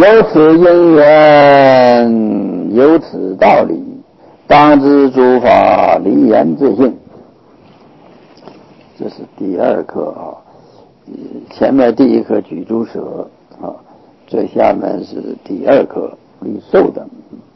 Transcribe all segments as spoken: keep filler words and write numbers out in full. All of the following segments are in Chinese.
有此因缘，有此道理，当知诸法离言自性。这是第二课啊，前面第一课举诸舍啊，这下面是第二课离受等。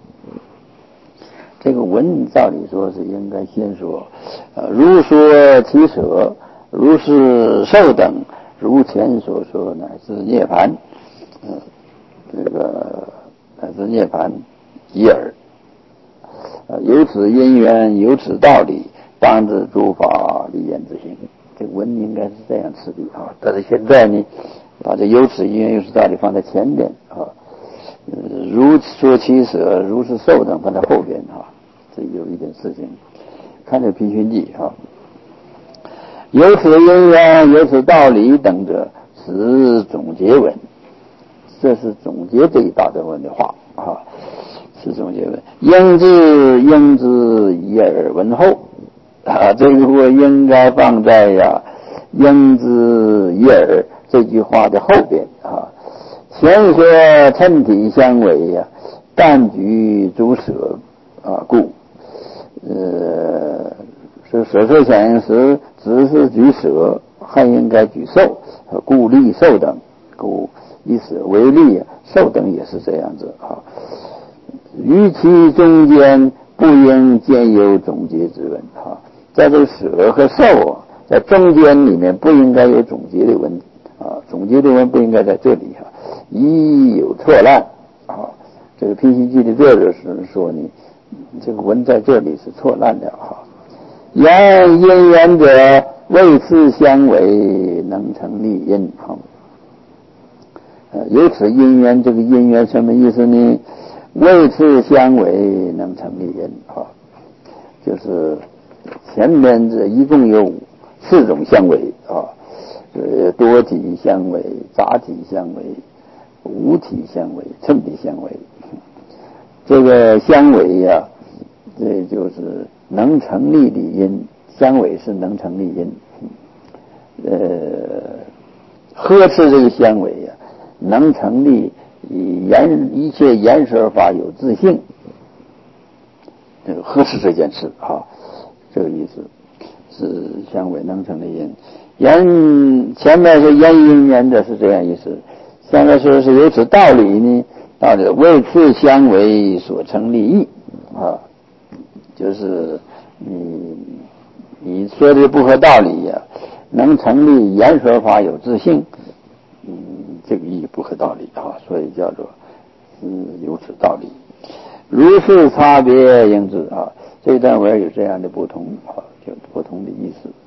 这个文照理说是应该先说，呃，如说其舍，如是受等，如前所说，乃至涅槃，呃，这个乃至涅槃已耳。呃，有此因缘，有此道理，当知诸法离言自性。这个文应该是这样次第啊，但是现在呢，把这有此因缘，有此道理放在前边啊，呃，如说其舍，如是受等放在后边啊，这有一点事情。看这批训记啊，有此因缘，有此道理等者，是总结文。这是总结这一大段文的话啊，是总结文。应知应知以耳闻后啊，这个我应该放在呀应知以耳这句话的后边啊。前说称体相违呀，但举诸舍啊，故呃，是舍受想时只是举舍，还应该举受，故立受等，故以舍为例，受等也是这样子啊。于其中间不应兼有总结之文啊，在这个舍和受啊，在中间里面不应该有总结的文啊，总结的文不应该在这里啊，一有错乱啊。这个批习记的作者是说呢，这个文在这里是错乱的啊。言因缘者，为此相违，能成立因啊。呃，有此因缘，这个因缘什么意思呢？为此相违，能成立因啊，就是前面这一共有四种相违啊，呃，多体相违、杂体相违、无体相违、称体相违。这个相违呀、啊，这就是能成立的因，相违是能成立因。呃，呵斥这个相违呀、啊。能成立以言一切言说法有自性，这个呵斥这件事啊，这个意思是相违能成立因。言前面是言因缘的是这样意思，现在说是有此道理呢，道理为此相违所成立义啊，就是你你说的不合道理呀、啊，能成立言说法有自性。嗯，这个意义不合道理啊，所以叫做嗯有此道理。如是差别应知啊，这段文有这样的不同啊，有不同的意思。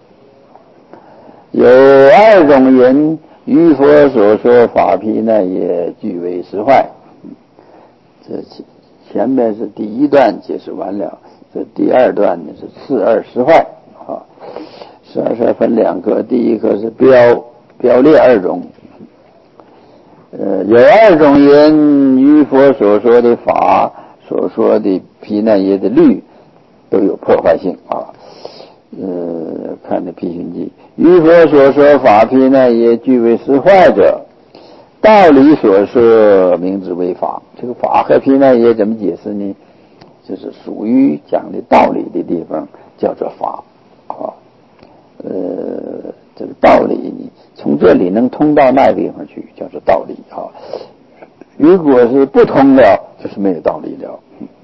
有二种人，于佛所说法批呢，也俱为实坏。这前面是第一段解释完了，这第二段呢是次二实坏啊。十二实分两科，第一科是标标列二种。呃，有二种人，于佛所说的法，所说的毗那耶的律，都有破坏性啊。呃，看这批训记，于佛所说法毗那耶俱为实坏者，道理所说名之为法。这个法和毗那耶怎么解释呢？就是属于讲的道理的地方叫做法啊。呃，这个道理呢，从这里能通到那个地方去，叫做道理啊。如果是不通了，就是没有道理了。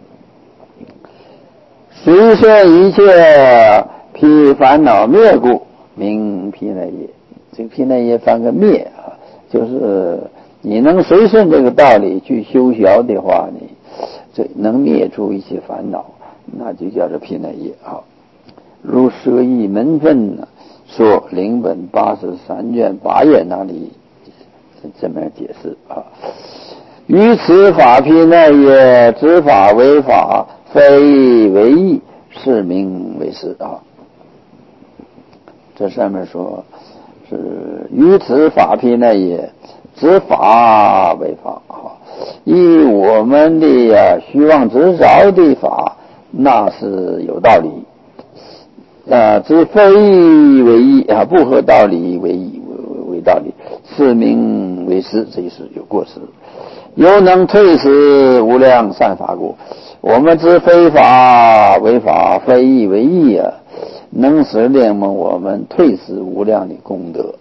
随顺一切披烦恼灭故，名毗那耶。这个毗那耶翻个灭啊，就是你能随顺这个道理去修学的话呢，这能灭除一切烦恼，那就叫做毗那耶啊。如舍义门分呢，说灵本八十三卷八页那里这么解释啊。于此法毗那耶，知法为法，非为义，是名为实啊。这上面说是于此法毗那耶，知法为法啊。以我们的呀虚妄执着的法，那是有道理。啊，知非为义啊，不合道理为义为道理，是名为实，这是有过失。 又能退失无量善法故。我们知非法为法，非义为义啊，能使令我们退失无量的功德。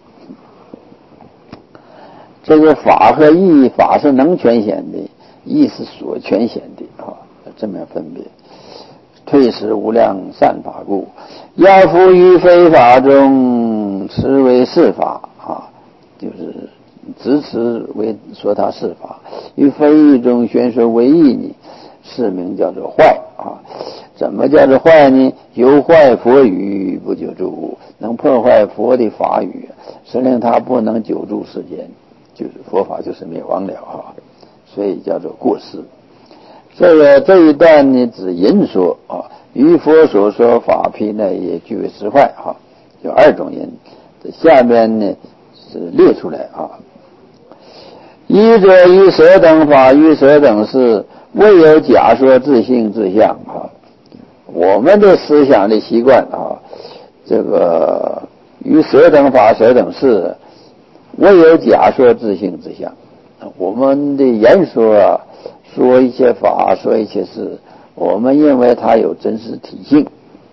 这个法和义，法是能全显的，义是所全显的啊，这么分别。退失无量善法故，要复于非法中持为是法啊，就是执持为说它是法，于非义中宣说为义呢，是名叫做坏啊。怎么叫做坏呢？有坏佛语不久住，能破坏佛的法语，使令他不能久住世间，就是佛法就是灭亡了啊，所以叫做过失。这个这一段呢，只引说啊，于佛所说法批呢也具为实坏啊，有二种人。这下面呢是列出来啊。一者于舍等法，于舍等事，未有假说自性自相啊。我们的思想的习惯啊，这个于舍等法、舍等事，未有假说自性自相。我们的言说啊，说一切法，说一切事，我们认为它有真实体性，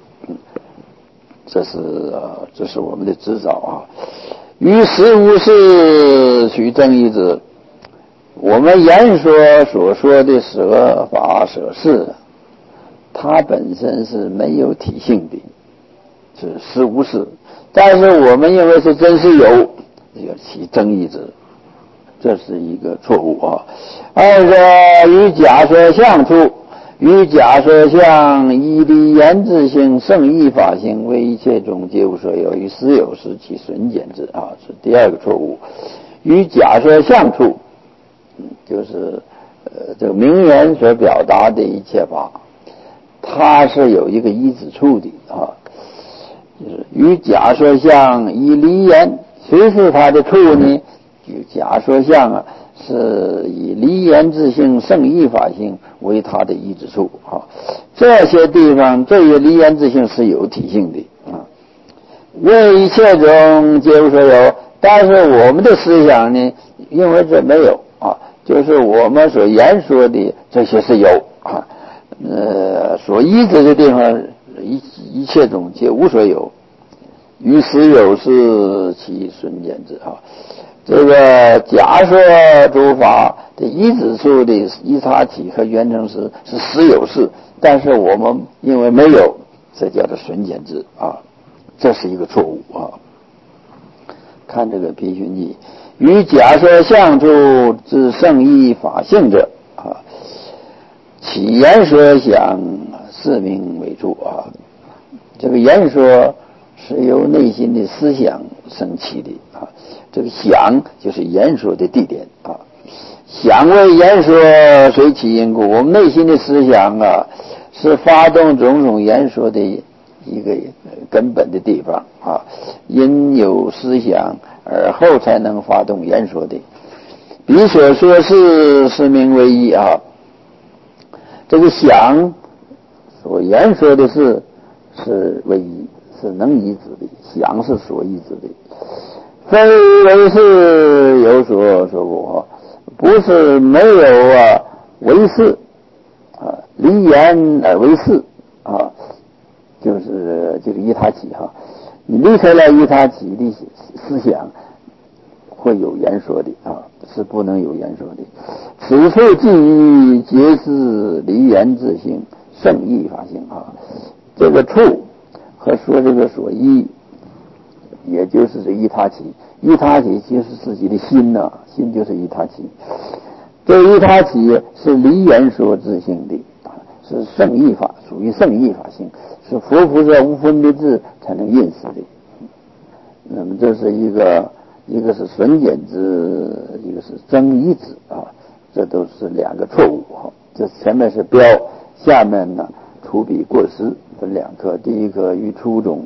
这是啊，这是我们的执照啊。于实无事取正义之，我们言说所说的舍法舍事，它本身是没有体性的，是实无事，但是我们认为是真是有，要起正义之。这是一个错误啊。二者与假说相处，与假说相以离言之性胜义法性，为一切中皆无所有，于实有时其损减之啊，是第二个错误。与假说相处，就是呃这个名言所表达的一切法，它是有一个一之处的啊，就是与假说相以离言，谁是它的处呢？假说相啊，是以离言之性胜义法性为它的依之处啊。这些地方，这些离言之性是有体性的啊。为一切中皆无所有，但是我们的思想呢，因为这没有啊，就是我们所言说的这些是有啊，呃，所依止的地方，一一切中皆无所有，于实有是其损减之啊。这个假说诸法的依止处的依他体和缘成实是实有事，但是我们因为没有，这叫做损减之啊，这是一个错误啊。看这个批训记，与假说相处之胜义法性者啊，其言说想是名为处啊。这个言说是由内心的思想生起的啊。这个想就是言说的地点啊，想为言说随其因故，我们内心的思想啊，是发动种种言说的一个根本的地方啊，因有思想而后才能发动言说的。彼所说是是名为义啊，这个想所言说的是是为义，是能依止的，想是所依止的。非为是有所说过，不是没有啊为是啊，离言而为是啊，就是这个依他起哈，你离开了依他起的思想，会有言说的啊，是不能有言说的。此处记忆皆是离言自性，胜义法性啊，这个处和说这个所依。也就是这依他起，依他起就是自己的心呐、啊，心就是依他起。这依他起是离言说自性的，是胜义法，属于胜义法性，是佛菩萨无分别智才能认识的。那么这是一个，一个是损减之，一个是增益之啊，这都是两个错误哈。这前面是标，下面呢除彼过失分两科，第一个于初中。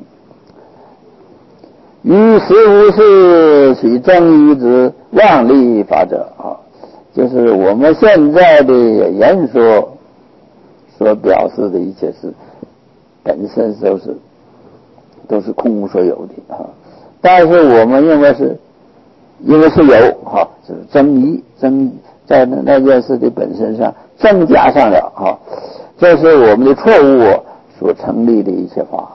于实无事取正义之妄立法者啊，就是我们现在的言说所表示的一切事，本身都是都是空无所有的啊。但是我们认为是，因为是有哈，是增益增在那件事的本身上增加上了啊，这是我们的错误所成立的一切法。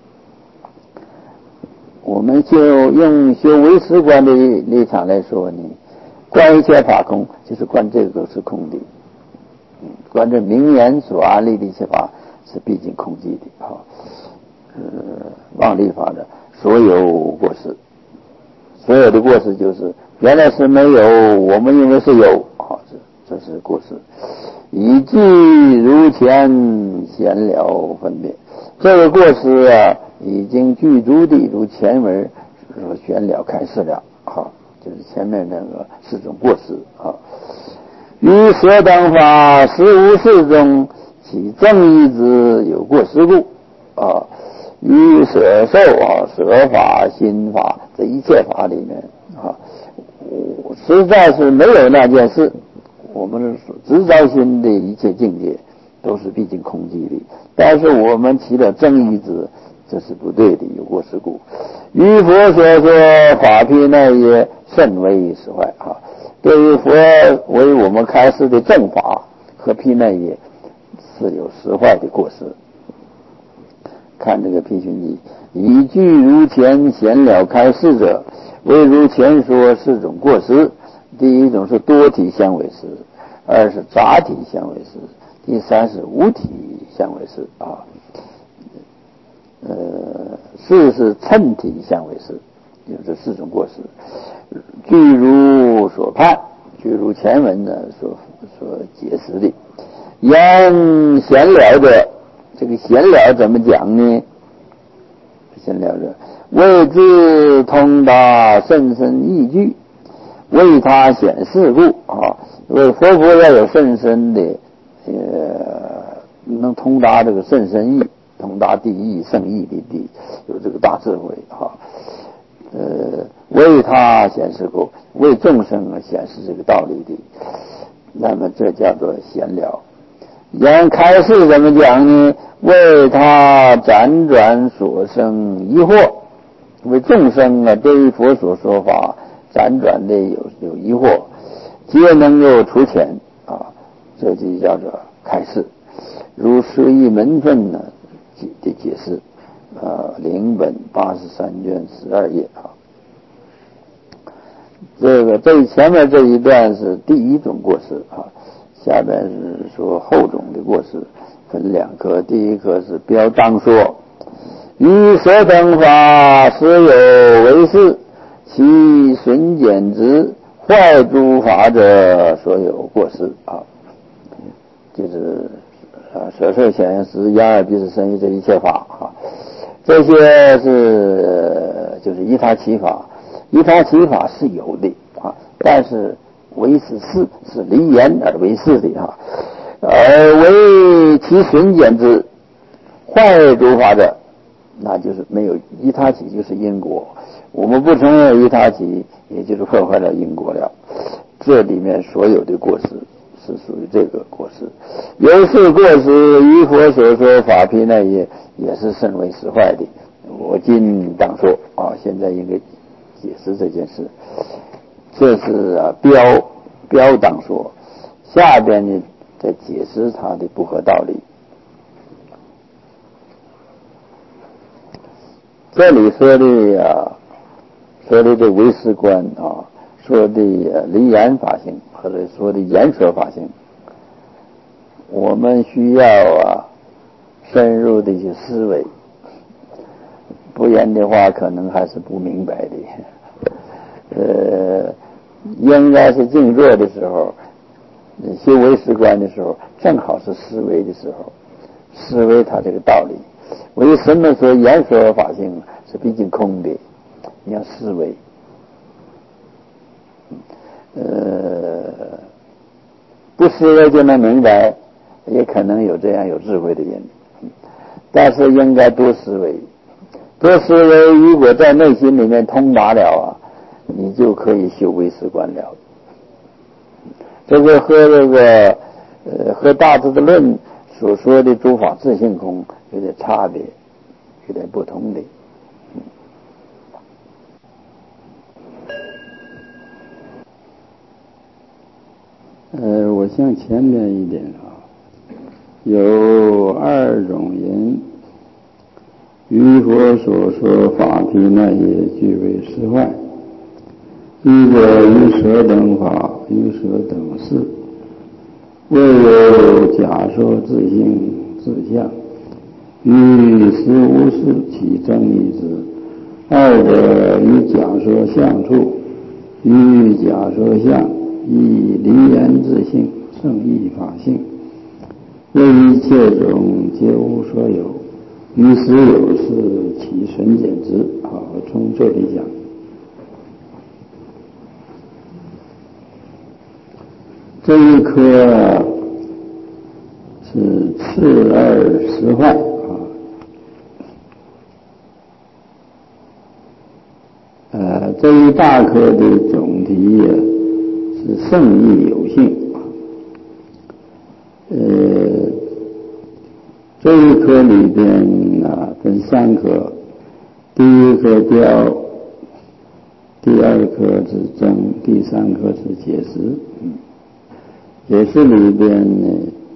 我们就用修唯识观的立场来说呢，观一切法空，就是观这个是空的，嗯，观这名言所安立的一切法是毕竟空寂的啊，呃，妄立法的所有过失，所有的过失就是原来是没有，我们认为是有啊，这这是过失。以句如前闲了分别，这个过失啊，已经具足的如前文说玄了开示了啊，就是前面那个四种过失啊。于舍等法实无事中，其正义之有过失故啊。于舍受啊、舍法、心法这一切法里面啊，实在是没有那件事。我们执照心的一切境界都是毕竟空寂的，但是我们起了正义之，这是不对的，有过失故。于佛所说法批那也甚为实坏啊！对于佛为我们开示的正法和批那也是有实坏的过失。看这个批训记，以句如前闲了开示者，为如前说四种过失。第一种是多体相为失，二是杂体相为失，第三是无体相为失啊。呃，四是称体相为失，有这四种过失。据如所判，据如前文呢所所解释的，言闲了者，这个闲了怎么讲呢？闲了者，谓之通达甚深义句。为他显示故啊，为佛佛要有甚深的呃，能通达这个甚深义，通达第一圣义的地，有这个大智慧啊。呃，为他显示故，为众生而显示这个道理的，那么这叫做闲了。言开示怎么讲呢？为他辗转所生疑惑，为众生啊对于佛所说法辗转的有有疑惑，皆能够除前啊，这就叫做开示。如十一门分呢的解释，呃，零本八十三卷十二页啊。这个这前面这一段是第一种过失啊，下边是说后种的过失，分两科。第一科是标章说，于舍等法实有为是。其损减之坏诸法者所有过失啊，就是啊舍受显实眼耳鼻舌身意这一切法啊，这些是就是依他起法，依他起法是有的啊，但是为是事是离言而为事的啊，而为其损减之坏诸法者，那就是没有依他起，就是因果。我们不承认依他起，也就是破坏了因果了。这里面所有的过失是属于这个过失。有是过失，于佛所说法批那也也是甚为实坏的。我今当说啊，现在应该解释这件事。这是啊标标当说，下边呢再解释它的不合道理。这里说的啊。说的这唯识观啊，说的离言法性，或者说的言说法性，我们需要啊深入的去思维，不然的话可能还是不明白的。呃，应该是静坐的时候，修唯识观的时候，正好是思维的时候，思维它这个道理。为什么说言说法性是毕竟空的？你要思维，呃，不思维就能明白，也可能有这样有智慧的人，但是应该多思维，多思维。如果在内心里面通达了啊，你就可以修唯识观了。这个和这个呃和大智的论所说的诸法自性空有点差别，有点不同的。 向前面一点啊，有二种人，于佛所说法皮那也俱为实坏。一者于舍等法，于舍等事，未有假说自性自相，于实无事起争议之。二者于假说相处，于假说相，以离言自性，胜义法性，为一切种皆无所有，于实有事起损减之。好，从这里讲，这一颗是次二实坏啊，呃，这一大颗的总题是胜义有性，呃，这一颗里边啊分三颗，第一颗雕，第二颗是争，第三颗是解释。嗯解释里边呢，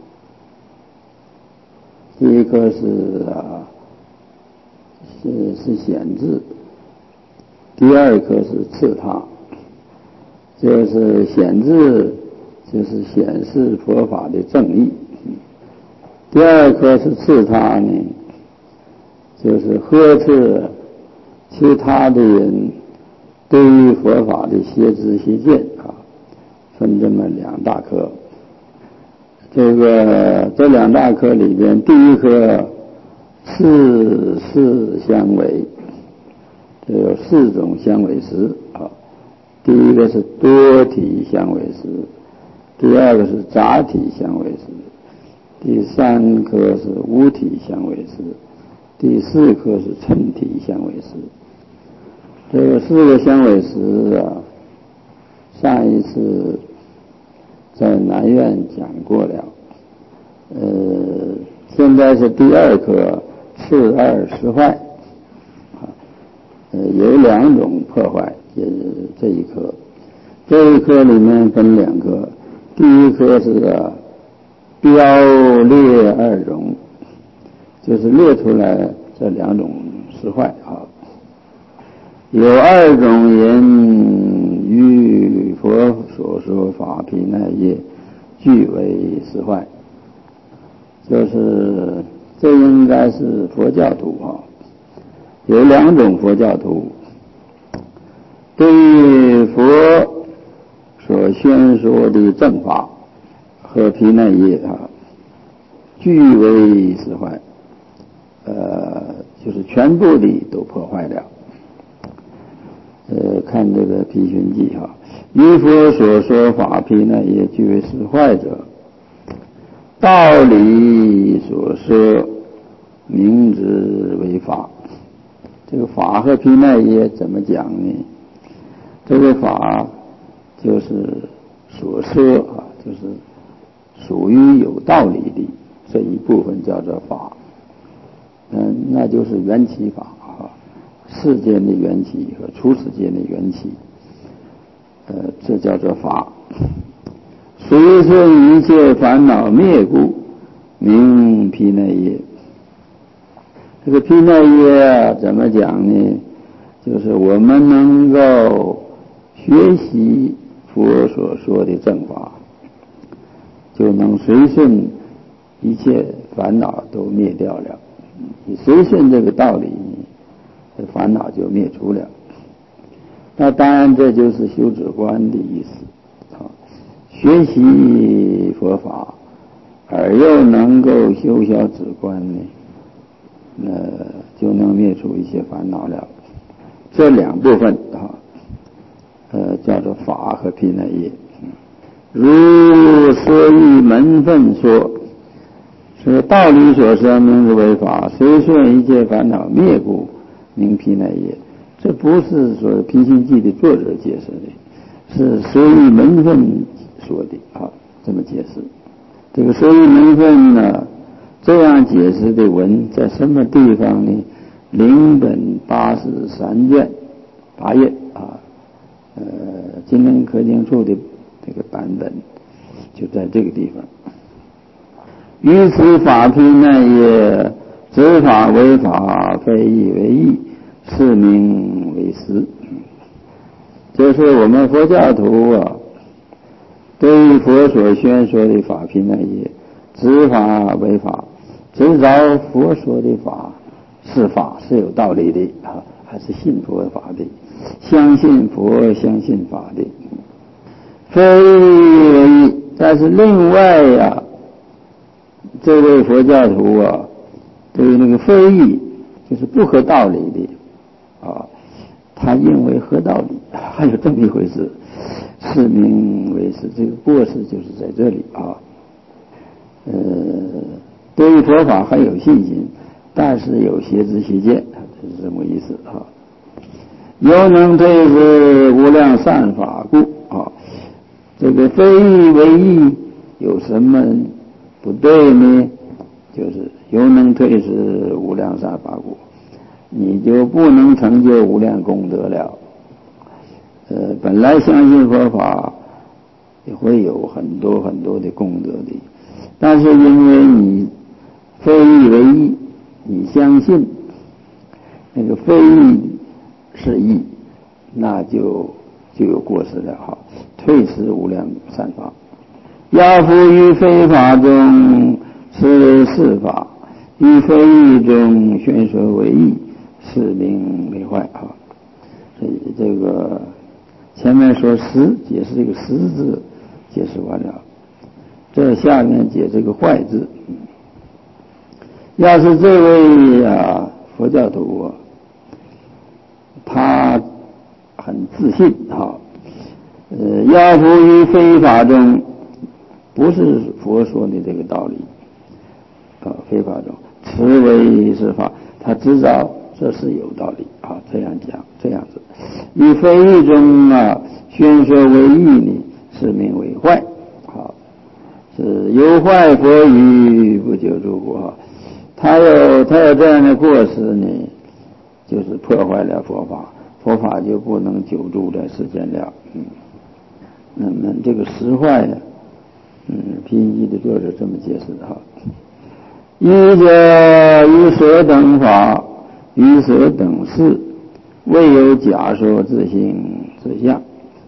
第一颗是啊是是显智，第二颗是次他，就是显智就是显示佛法的正义，第二颗是次他呢，就是呵斥其他的人对于佛法的邪知邪见啊，分这么两大颗。这个这两大颗里边，第一颗四四相违，这有四种相违实啊。第一个是多体相违实，第二个是杂体相违实，第三颗是无体相违实，第四颗是称体相违实。这个四个相违实啊，上一次在南院讲过了，呃，现在是第二颗次二实坏，啊，呃，有两种破坏，也是这一颗，这一颗里面分两颗，第一颗是啊标列二种，就是列出来这两种实坏啊。有二种人于佛所说法皮那业俱为实坏，就是这应该是佛教徒啊。有两种佛教徒对于佛所宣说的正法和皮那业啊，俱为实坏，呃，就是全部的都破坏了。呃，看这个毗寻记哈，于佛所说法皮那业俱为实坏者，道理所说名之为法。这个法和毗那业怎么讲呢？这个法就是所说啊，就是属于有道理的这一部分叫做法，嗯，那就是缘起法啊。世间的缘起和出世间的缘起，呃，这叫做法。随顺一切烦恼灭故，名毗那业。这个毗那业啊，怎么讲呢？就是我们能够学习佛所说的正法，就能随顺一切烦恼都灭掉了。你随顺这个道理，烦恼就灭除了。那当然这就是修止观的意思啊，学习佛法而又能够修小止观呢，呃就能灭除一些烦恼了。这两部分啊，呃叫做法和毗那业。如说义门分说，是道理所说名之为法，随顺一切烦恼灭故，名毗那业。这不是说毗心记的作者解释的，是说义门分说的啊，这么解释。这个说义门分呢，这样解释的文在什么地方呢？零本八十三卷八页啊，呃，金陵科经处的这个版本， 就在这个地方。于此法品呢，也执法为法，非义为义，是名为实。就是我们佛教徒啊，对于佛所宣说的法品呢，也执法为法，执照佛说的法是法，是有道理的啊，还是信佛法的，相信佛，相信法的，非义为义。但是另外呀、啊，这位佛教徒啊，对于那个非义，就是不合道理的啊，他认为合道理，还有这么一回事，是名为实。这个过失就是在这里啊。呃，对于佛法很有信心，但是有邪知邪见，就是这么意思啊。犹能退是无量善法故啊，这个非义为义有什么不对呢？就是犹能退是无量善法故，你就不能成就无量功德了。呃，本来相信佛法也会有很多很多的功德的，但是因为你非义为义，你相信那个非义是义，那就就有过失了哈，退失无量善法。要夫于非法中是是法，于非义中宣说为义，是名为坏啊。所以这个前面说实，解释这个实字解释完了，这下面解这个坏字。要是这位啊佛教徒啊，他很自信哈，呃，要夫于非法中，不是佛说的这个道理啊，非法中此为是法，他知道这是有道理啊，这样讲这样子。于非义中啊，宣说为义呢，是名为坏啊，是有坏佛语不久住故啊。他有他有这样的过失呢，就是破坏了佛法，佛法就不能久住在世间了。嗯，那么这个实坏呀，嗯，拼译的作者这么解释哈。一者于舍等法，于舍等事，未有假说自性自相。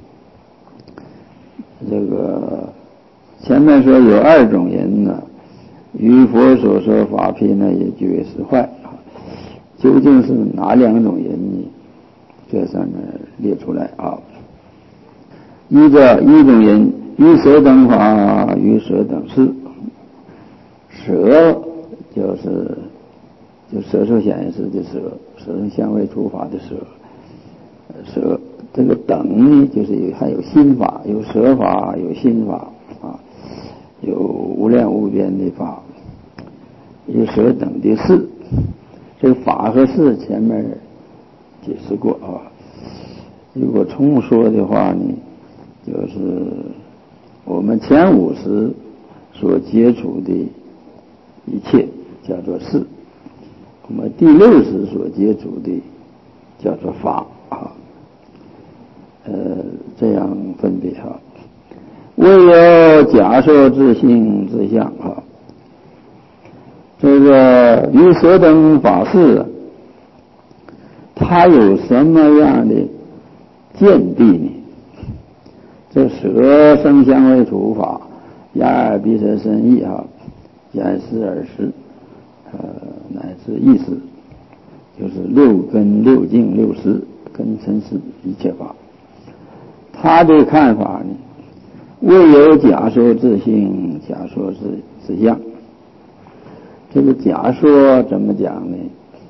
这个前面说有二种人呢，于佛所说法品呢也觉为实坏啊，究竟是哪两种人呢？这上面列出来啊。一者一种人于舍等法，于舍等事，舍就是就舍受显示的舍，舍受相位除法的舍，舍这个等呢，就是有还有心法，有舍法，有心法啊，有无量无边的法，有舍等的事。这个法和事前面解释过啊。如果重说的话呢，就是我们前五识所接触的一切叫做事，我们第六识所接触的叫做法啊。呃，这样分别哈。未有假说自性自相啊。这个于舍等法事，它有什么样的见地呢？这舍生相为处法，眼耳鼻舌身意啊，眼识耳识，呃，乃至意识，就是六根六境六识跟尘世一切法。他的看法呢，未有假说自性，假说自自相。这个假说怎么讲呢？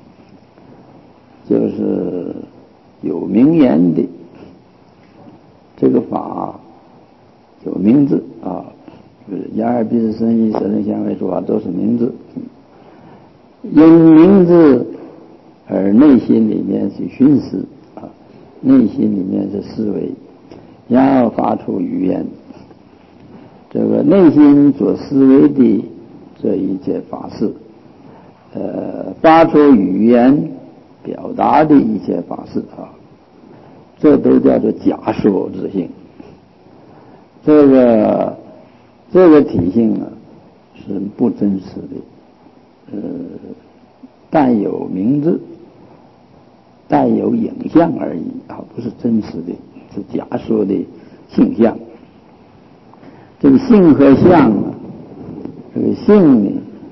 就是有名言的这个法有名字啊，就是眼耳鼻舌身意色声香味触法都是名字，因名字而内心里面去寻思啊，内心里面是思维，然后发出语言。这个内心所思维的这一切法事，呃，发出语言表达的一切法事啊，这都叫做假说之性。这个这个体性啊是不真实的，呃，带有名字，带有影像而已啊，不是真实的，是假说的性相。这个性和相啊，这个性呢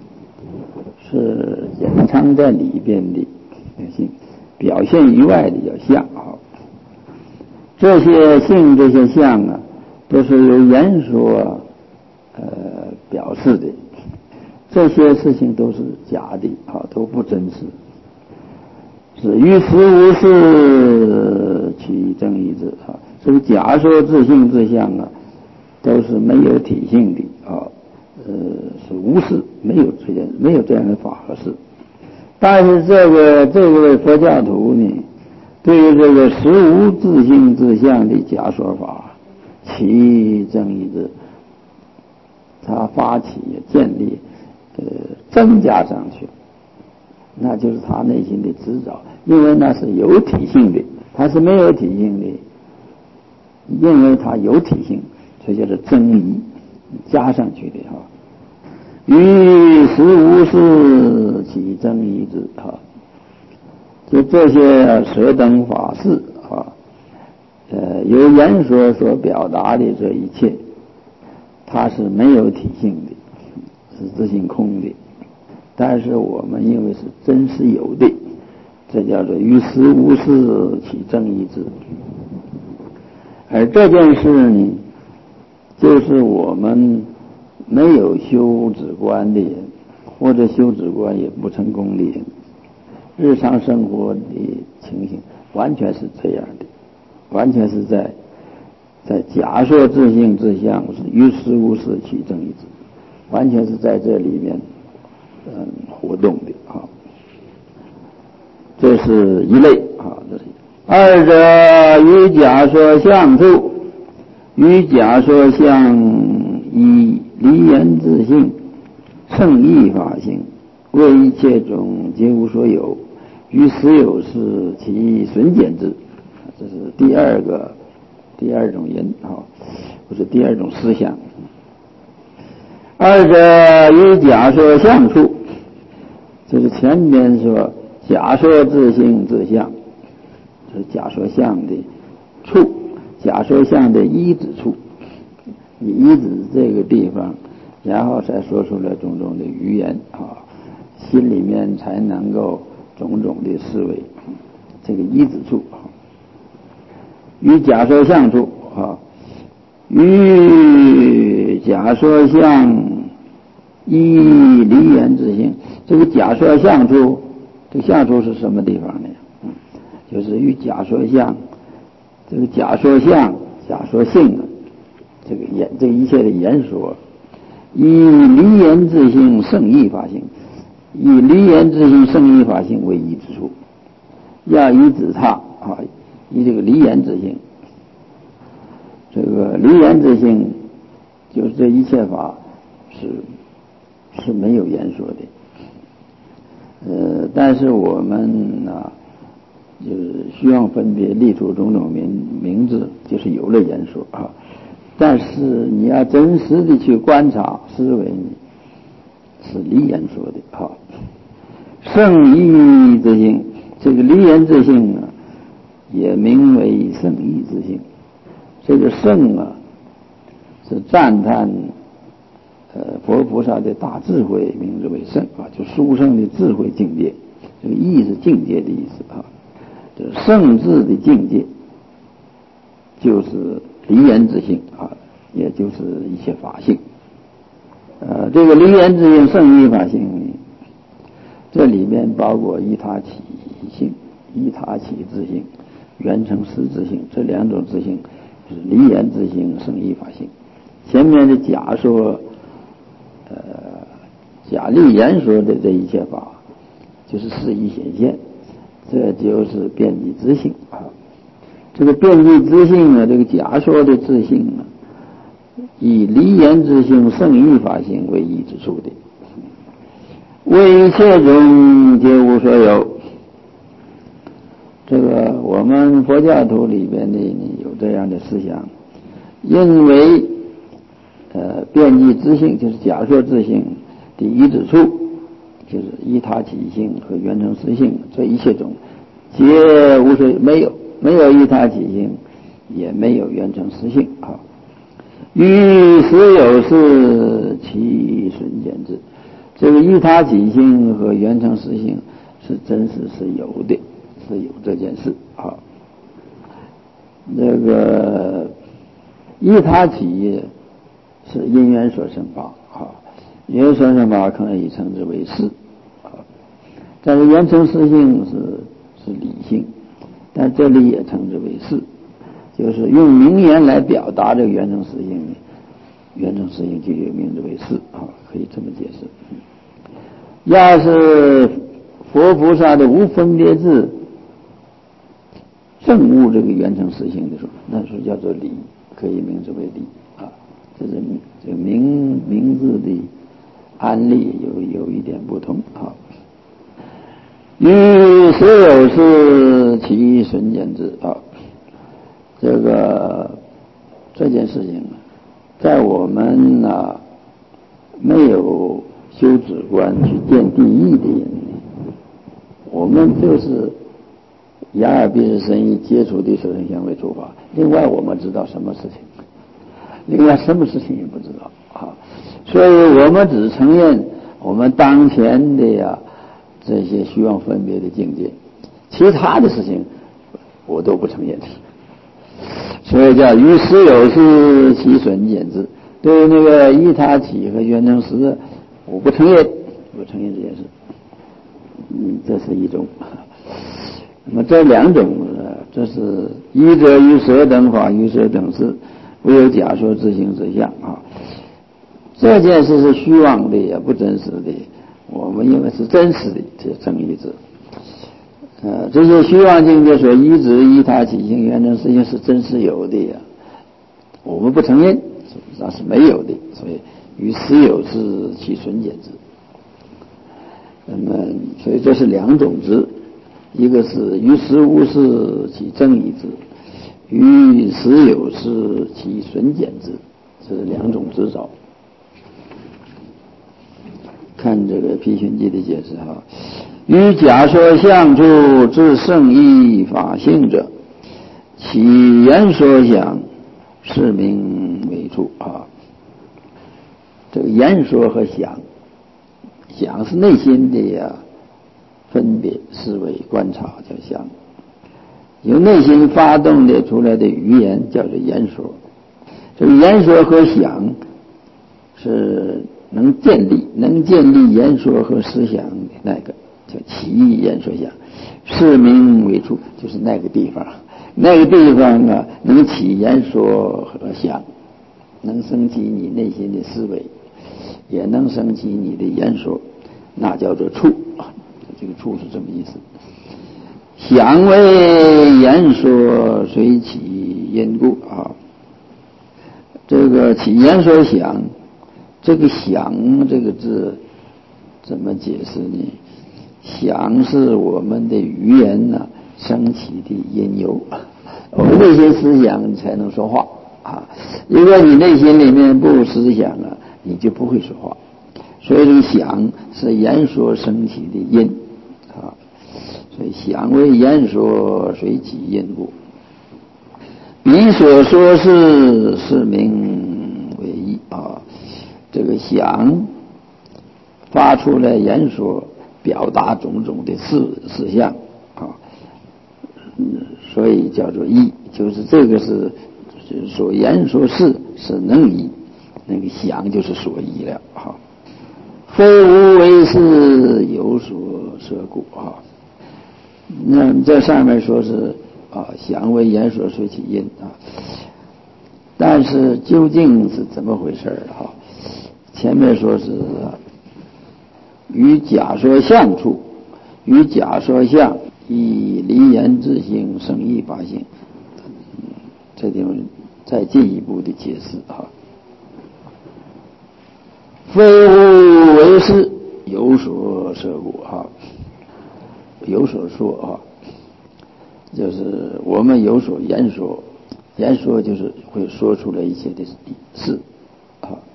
是隐藏在里边的性，表现于外的叫相啊。这些性这些相啊，都是由言说呃表示的，这些事情都是假的啊，都不真实。是于实无事其正义之啊，这个假说自性自相啊，都是没有体性的啊，呃，是无事，没有这样没有这样的法和事。但是这个这位佛教徒呢，对于这个实无自性自相的假说法，其正义之，他发起建立，呃，增加上去，那就是他内心的执着，因为那是有体性的，他是没有体性的，因为他有体性，所以叫做增益，加上去的哈。于实无事其增益之哈，就这些舍等法事啊，呃，由言说所表达的这一切，它是没有体性的，是自性空的。但是我们因为是真实有的，这叫做于实无事其正义之。而这件事呢，就是我们没有修止观的人，或者修止观也不成功的人，日常生活的情形完全是这样的，完全是在在假说自性自相，是于实无事其正义之，完全是在这里面嗯活动的啊。这是一类啊，这是二者于假说相处，于假说相以离言自性，圣义法性，为一切种皆无所有，于实有是其损减之。这是第二个第二种人啊，或者第二种思想。二者于假说相处，就是前面说假说自性自相，就是假说相的处，假说相的依止处，你依止这个地方，然后才说出来种种的语言啊，心里面才能够种种的思维，这个依止处啊，与假说相处啊，与假说相依离言自性，这个假说相处，这个相处是什么地方呢？嗯，就是与假说相，这个假说相、假说性啊，这个言，这个一切的言说，以离言自性圣义法性，以离言自性圣义法性为依之处，要依止它啊，以这个离言自性，这个离言自性，就是这一切法是是没有言说的，呃，但是我们啊，就是需要分别立出种种名名字，就是有了言说啊。但是你要真实的去观察思维，是离言说的啊。圣义之性，这个离言之性啊，也名为圣义之性。这个圣啊，是赞叹呃佛菩萨的大智慧，名字为圣啊，就殊胜的智慧境界。这个义是境界的意思啊。这圣智的境界，就是离言之性啊，也就是一切法性。呃，这个离言之性、圣义法性呢，这里面包括依他起性、依他起自性、缘成实自性，这两种自性就是离言之性、圣义法性。前面的假说，呃，假立言说的这一切法，就是事义显现，这就是遍计自性啊。这个遍计自性呢，这个假说的自性呢，以离言之性、圣义法性为依之处的，为一切种皆无所有。这个我们佛教徒里边的有这样的思想，因为呃，辩议之性就是假说之性的一之处，就是依他起性和缘成实性，这一切中皆无所没有，没有依他起性，也没有缘成实性啊。于实有是，其顺见之。这个依他起性和缘成实性是真实是有的，是有这件事啊。那个依他起是因缘所生法啊，因缘所生法可以称之为事啊。但是缘成实性是是理性，但这里也称之为事，就是用名言来表达这个缘成实性，缘成实性就有名字为事啊，可以这么解释。要是佛菩萨的无分别智证悟这个缘成实性的时候，那时候叫做理，可以名之为理啊。这是这个名名字的安例有有一点不同啊。于实有是，其顺见之啊。这个这件事情，在我们啊没有修止观去见地义的人，我们就是眼耳鼻舌身意接触的色声香味触法。另外我们知道什么事情，另外什么事情也不知道啊。所以我们只承认我们当前的呀这些虚妄分别的境界，其他的事情我都不承认。所以叫于实有是，其顺见之。对于那个依他起和缘成实，我不承认，不承认这件事。嗯，这是一种。那么这两种，这是依者于舍等法，于舍等事，不有假说自行之相啊。这件事是虚妄的，也不真实的。我们因为是真实的，这正义之。呃，这些虚妄境界所依止依他起性缘成实性是真实有的呀，我们不承认，那是没有的。所以于实有是，其顺见之。那么，所以这是两种知，一个是于实无事，其正义之；于实有事，其顺见之。这是两种知照。看这个批寻记的解释哈。于假说相处之圣义法性者，其言说想是名为处啊。这个言说和想，想是内心的呀分别思维观察叫想，由内心发动的出来的语言叫做言说。这个言说和想是能建立能建立言说和思想的那个叫起义言说想，是名为处，就是那个地方，那个地方啊能起言说和想，能升起你内心的思维，也能升起你的言说，那叫做处啊。这个处是这么意思。想为言说，随起因故啊。这个起言说想，这个想这个字怎么解释呢？想是我们的语言呢、啊、升起的因由，我们内心思想才能说话啊。如果你内心里面不思想啊，你就不会说话。所以这个想是言说升起的因啊，所以想为言说，随起因故。彼所说是，是名为义啊。这个想发出来言说，表达种种的事事项啊，所以叫做义。就是这个是所言说事是能义，那个想就是所义了啊。非无为是，有所摄故啊。那这上面说是啊，想为言说随起因啊，但是究竟是怎么回事啊？前面说是于假说相处，于假说相以离言自性生义法性，这地方再进一步的解释啊。非无为是，有所摄故啊，有所说啊，就是我们有所言说，言说就是会说出来一些的事啊。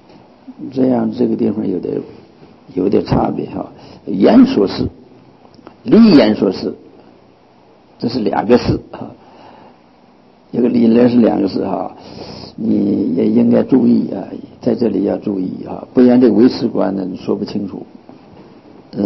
这样这个地方有点有点差别哈。言说是，离言说是，这是两个事哈。这个理论是两个事哈，你也应该注意啊，在这里要注意啊，不然这个唯识观呢你说不清楚。呃，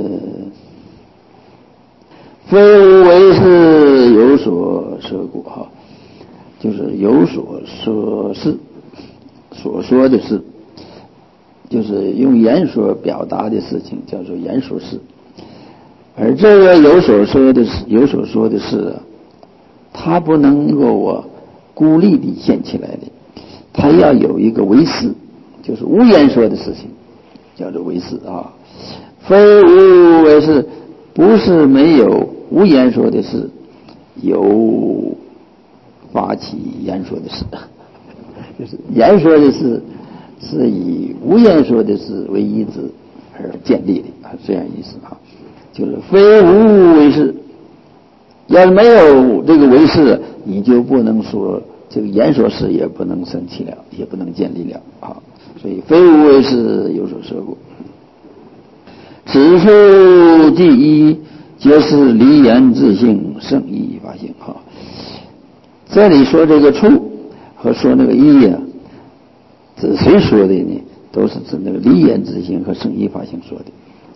非无为是有所说过哈，就是有所说是所说的是，就是用言说表达的事情叫做言说事，而这个有所说的是有所说的是啊，它不能够我孤立地现起来的，它要有一个为识，就是无言说的事情，叫做为识啊。非无为是，不是没有无言说的事，有发起言说的事，就是言说的事是以无言说的事为依止而建立的啊，这样意思啊，就是非无为是。要是没有这个为识，你就不能说这个言说事，也不能生起了，也不能建立了啊。所以非无为是有所说过。此处第一，皆是离言自性，圣意法性啊。这里说这个处和说那个意啊，指谁说的呢？都是指那个离言自性和圣意法性说的。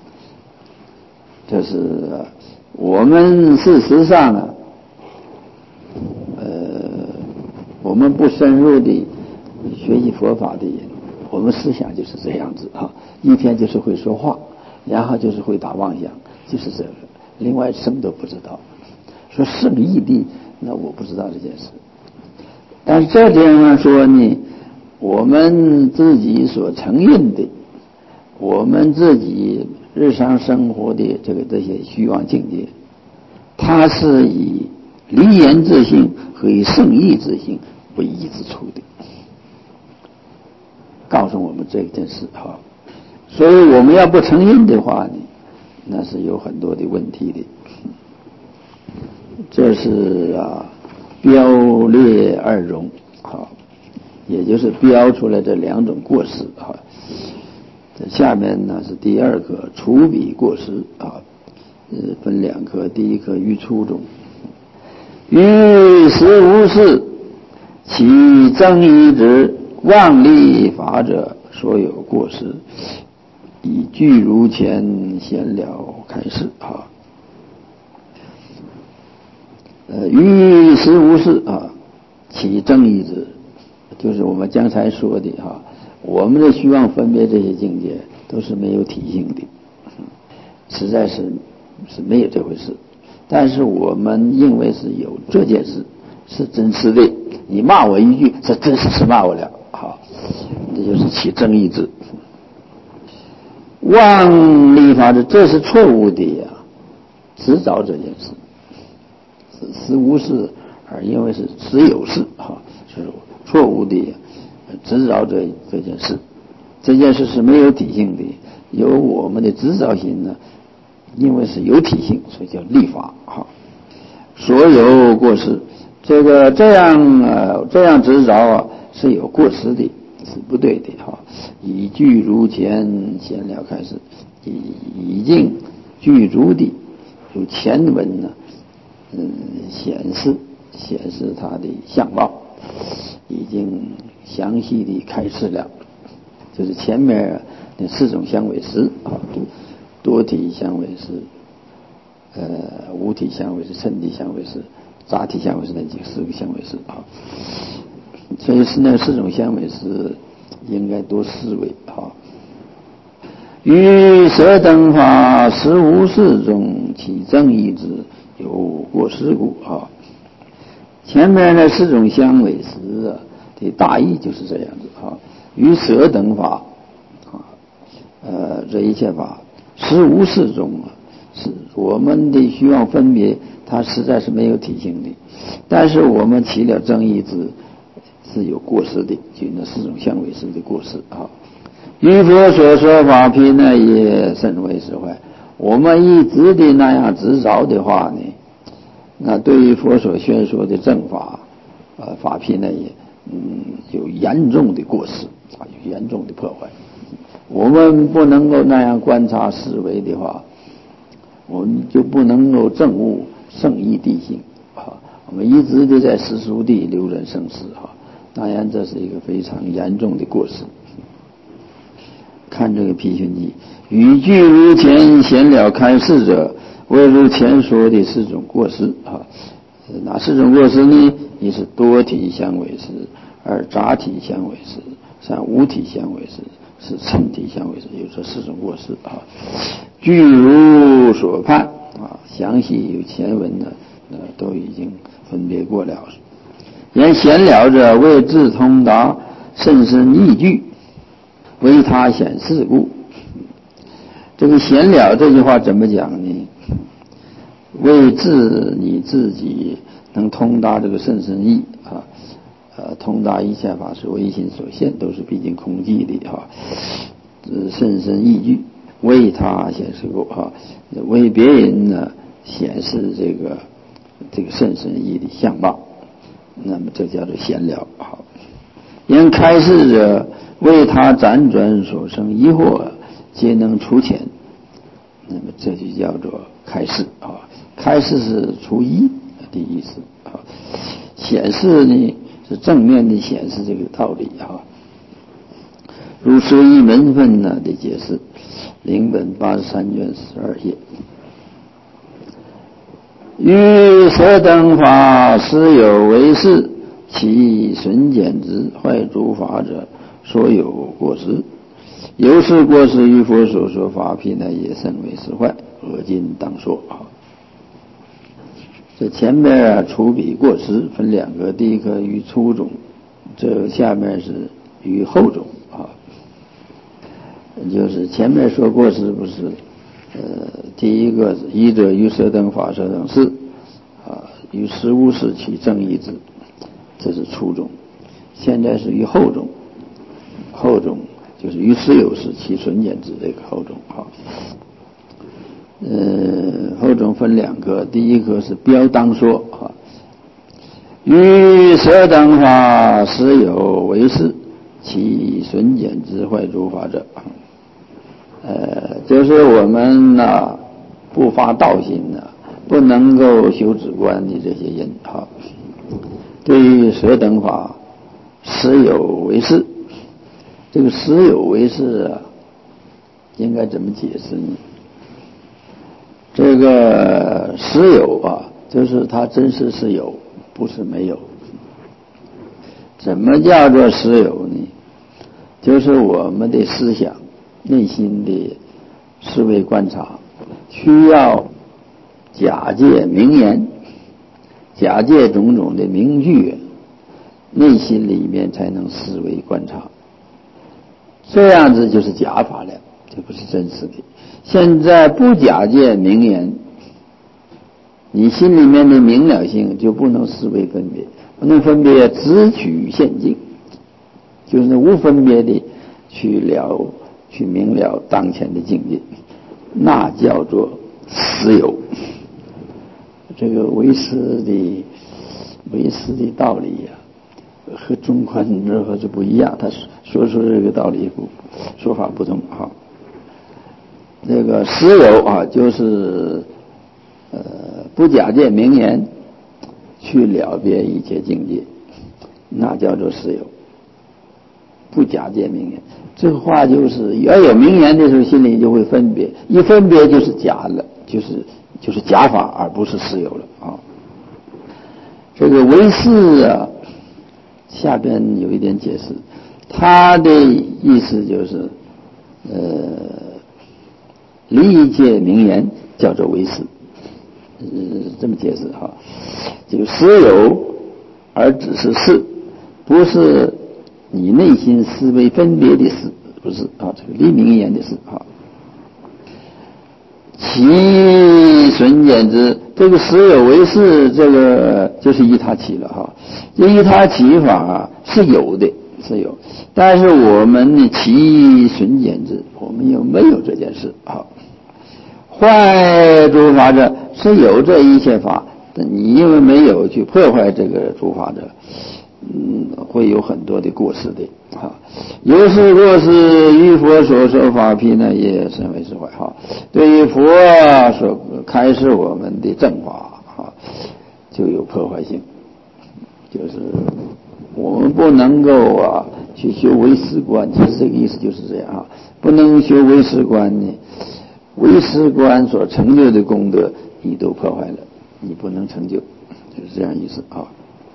这是我们事实上啊，呃，我们不深入的学习佛法的人，我们思想就是这样子啊，一天就是会说话，然后就是会打妄想，就是这个，另外什么都不知道。说圣意的，那我不知道这件事。但是这地方说呢，我们自己所承认的，我们自己日常生活的这个这些虚妄境界，它是以离言自性和以圣意自性为依之处的，告诉我们这件事哈。所以我们要不承认的话呢，那是有很多的问题的。这是啊，标列二容啊，也就是标出来这两种过失啊。这下面呢是第二个除彼过失啊，呃，分两科，第一科于初中，于实无事，其增一之妄立法者所有过失，以具如前闲聊开示啊。呃，于实无事啊，其正义之，就是我们刚才说的哈，我们的虚妄分别这些境界都是没有体性的，实在是是没有这回事。但是我们认为是有这件事，是真实的。你骂我一句，这真实是骂我了，好，这就是起正义之。妄立法之，这是错误的呀，执着这件事。实无事而因为是实有事哈，是错误的执着这这件事，这件事是没有体性的，有我们的执着心呢，因为是有体性，所以叫立法哈。所有过失，这个这样呃这样执着啊是有过失的，是不对的哈。以具如前闲聊开始，已已经具足的有前文呢。嗯，显示显示它的相貌，已经详细的开示了。就是前面那四种相位识啊，多体相位识，呃，无体相位识、身体相位识、杂体相位识那几个四个相位识啊。所以是那四种相位识应该多思维啊。于舍等法实无事中起正义之。有过失故啊，前面的四种相委识啊的大意就是这样子啊。于舍等法啊，呃，这一切法实无事中啊，是我们的虚妄分别，它实在是没有体性的。但是我们起了正义之，是有过失的，就那四种相委识的过失啊。于佛所说法品呢，也甚为实坏。我们一直的那样执着的话呢，那对于佛所宣说的正法，呃，法品呢也嗯有严重的过失啊，有严重的破坏。 我们不能够那样观察思维的话，我们就不能够证悟圣义谛性啊。我们一直都在世俗地流转生死啊，当然这是一个非常严重的过失。看这个批训记，语句如前闲了开示者，为如前说的四种过失啊。哪四种过失呢？一是多体相违失，二杂体相违失，三无体相违失，四称体相违失，有这四种过失啊。据如所判啊，详细有前文呢，呃，都已经分别过了。言闲了者，为智通达，甚深义句，为他显示故。这个闲了这句话怎么讲呢？为治你自己能通达这个甚深义啊，呃，通达一切法是唯心所现，都是毕竟空寂的啊。甚深义句，为他显示过啊，为别人呢显示这个这个甚深义的相貌，那么这叫做闲了。好，因开示者为他辗转所生疑惑，皆能除遣，那么这就叫做开示啊。开示是除疑的意思啊，显示呢是正面的显示这个道理啊。如说一门分呢的解释，零本八十三卷十二页。于色等法实有为是，其损减之坏诸法者，所有过失。由是过失于佛所说法品呢，也甚为实坏，而今当说啊。这前面啊除彼过失分两个，第一个于初种，这下面是于后种啊。就是前面说过失不是，呃，第一个一者于色等法色等事啊，于实无事起正义之，这是初种。现在是于后种，后种就是于实有事起损减之，这个后种啊。呃，后种分两个，第一个是标当说啊，于色等法实有为是，其损减之坏诸法者。呃，就是我们呢、啊、不发道心呢、啊，不能够修止观的这些人啊，对于色等法实有为是，这个实有为是啊，应该怎么解释呢？这个实有啊，就是它真实是有，不是没有。怎么叫做实有呢？就是我们的思想内心的思维观察，需要假借名言，假借种种的名句，内心里面才能思维观察，这样子就是假法了，这不是真实的。现在不假借名言，你心里面的明了性就不能思维分别，不能分别直取现境，就是无分别的去了去明了当前的境界，那叫做实有。这个唯识的唯识的道理呀、啊，和中观之后是不一样，他说出这个道理不说法不同哈。这个实有啊，就是呃不假借名言去了别一切境界，那叫做实有。不假借名言，这个话就是要有名言的时候，心里就会分别，一分别就是假了，就是就是假法，而不是实有了啊。这个唯识啊，下边有一点解释，他的意思就是呃理解名言叫做唯识，呃这么解释哈，就实有而只是事，不是你内心思维分别的事，不是啊，这个离名言的事啊。其损减之，这个实有为是，这个就是依他起了哈。这依他起法啊是有的，是有，但是我们呢其损减之，我们又没有这件事啊。坏诸法者是有这一切法，你因为没有去破坏这个诸法者， 嗯，会有很多的过失的啊。有是过失，于佛所说法批呢，也甚为释怀哈。对于佛所开示我们的正法啊，就有破坏性，就是我们不能够啊去修唯识观，其实这个意思就是这样啊，不能修唯识观呢，唯识观所成就的功德你都破坏了，你不能成就，就是这样意思啊。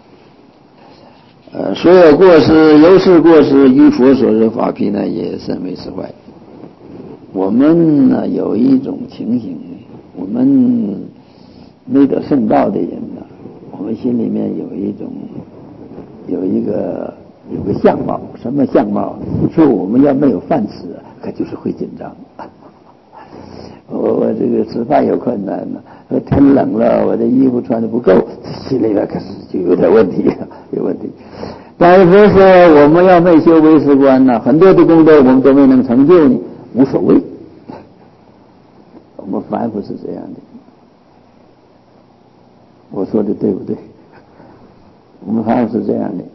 呃，所有过失，由是过失，于佛所说法批呢，也甚为释怀。我们呢有一种情形，我们没得圣道的人呢，我们心里面有一种有一个有个相貌，什么相貌？说我们要没有饭吃，可就是会紧张。我我这个吃饭有困难呢，天冷了，我的衣服穿的不够，心里面可是就有点问题，有问题。但是说我们要没修唯识观呢，很多的功德我们都没能成就呢，无所谓。我们凡夫是这样的，我说的对不对？我们凡夫是这样的。